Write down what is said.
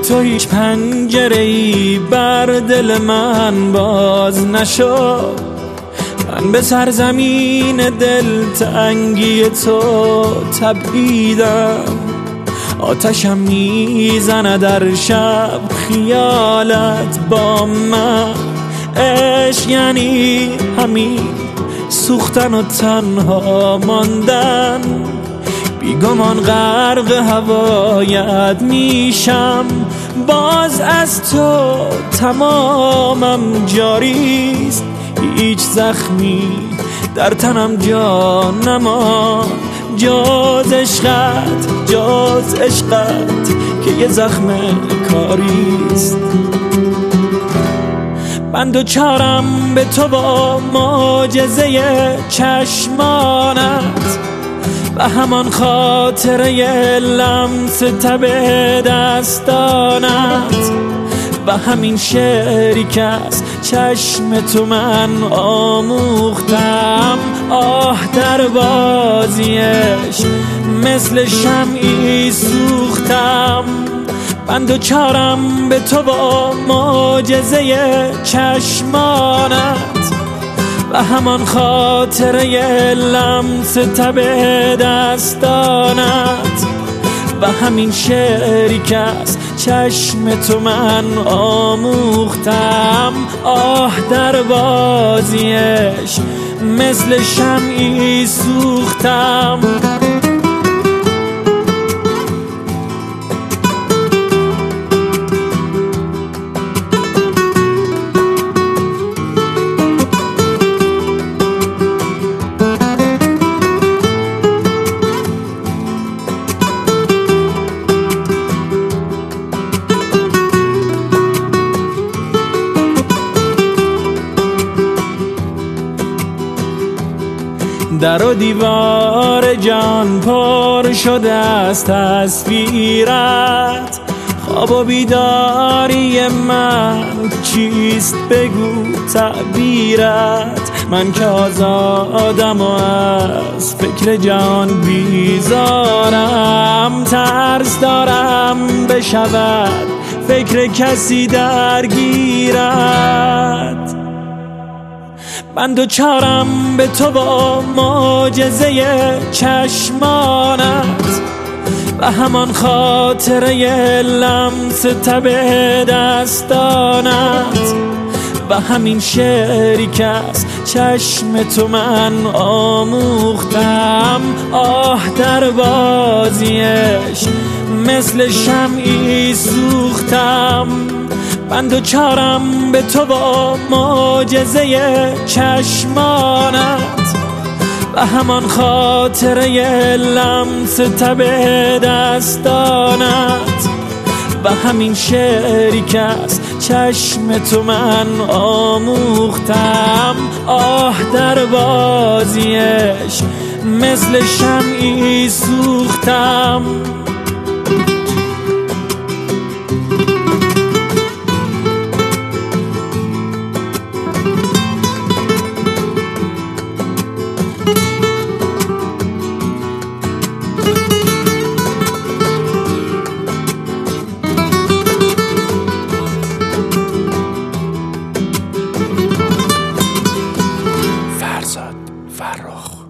تو هیچ پنجره‌ای بر دل من باز نشد. من به سرزمین دلتنگی تو تپیدم، آتشم میزنه در شب خیالت با من. عشق یعنی همین سوختن و تنها ماندن، بیگمان غرق هوایت میشم. باز از تو تمامم جاریست، هیچ زخمی در تنم جا نمان. جز عشقت که یه زخم کاریست. من دوچارم به تو با معجزه چشمانت و همان خاطره لمس تب دستانت و همین شعری که از چشم تو من آموختم. آه در بازیش مثل شمعی سوختم. من دوچارم به تو با معجزه چشمانت و همان خاطره لمس تب دستانت و همین شعری که از چشم تو من آموختم. آه در بازیش مثل شمعی سوختم. در و دیوار جان پر شده از تصویرت، خواب و بیداری من چیست بگو تعبیرت. من که آزادم و از فکر جان بیزارم، ترس دارم بشود فکر کسی درگیرت. من دوچارم به تو با معجزه چشمانت و همان خاطره لمس تب دستانت و همین شعری که از چشم تو من آموختم. آه در بازیش مثل شمعی سوختم. من دوچارم به تو با معجزه چشمانت و همان خاطره لمس تب دستانت و همین شعری که از چشم تو من آموختم. آه در بازیش مثل شمعی سوختم. فرخ